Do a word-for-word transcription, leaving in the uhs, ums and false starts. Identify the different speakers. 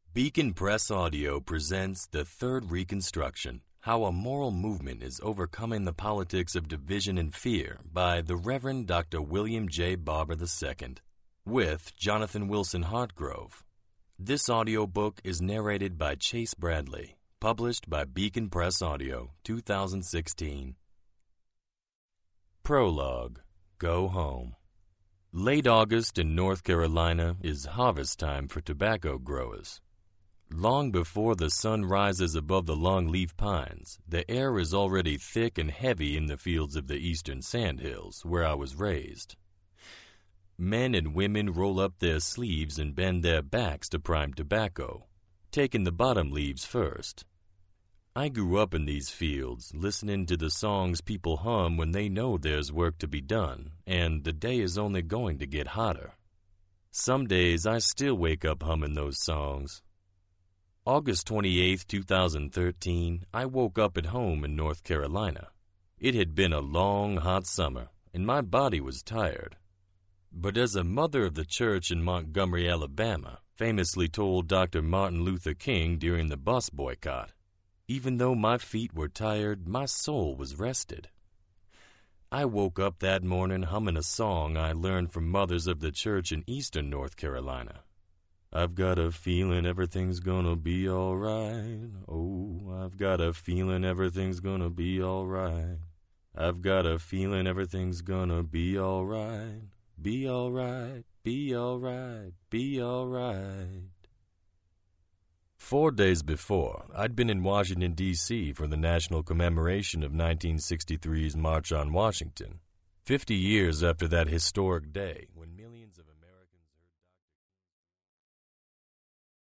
Speaker 1: Beacon Press Audio presents The Third Reconstruction, How a Moral Movement is Overcoming the Politics of Division and Fear by the Reverend Doctor William J. Barber the Second, with Jonathan Wilson Hartgrove. This audiobook is narrated by Chase Bradley, published by Beacon Press Audio, two thousand sixteen. Prologue, Go Home. Late August in North Carolina is harvest time for tobacco growers. Long before the sun rises above the longleaf pines, the air is already thick and heavy in the fields of the eastern sandhills, where I was raised. Men and women roll up their sleeves and bend their backs to prime tobacco, taking the bottom leaves first. I grew up in these fields, listening to the songs people hum when they know there's work to be done, and the day is only going to get hotter. Some days I still wake up humming those songs. August twenty-eighth, two thousand thirteen, I woke up at home in North Carolina. It had been a long, hot summer, and my body was tired. But as a mother of the church in Montgomery, Alabama, famously told Doctor Martin Luther King during the bus boycott, even though my feet were tired, my soul was rested. I woke up that morning humming a song I learned from mothers of the church in eastern North Carolina. I've got a feeling everything's gonna be alright. Oh, I've got a feeling everything's gonna be alright. I've got a feeling everything's gonna be alright. Be alright, be alright, be alright. Four days before, I'd been in Washington, D C for the national commemoration of nineteen sixty-three's March on Washington, fifty years after that historic day when millions of Americans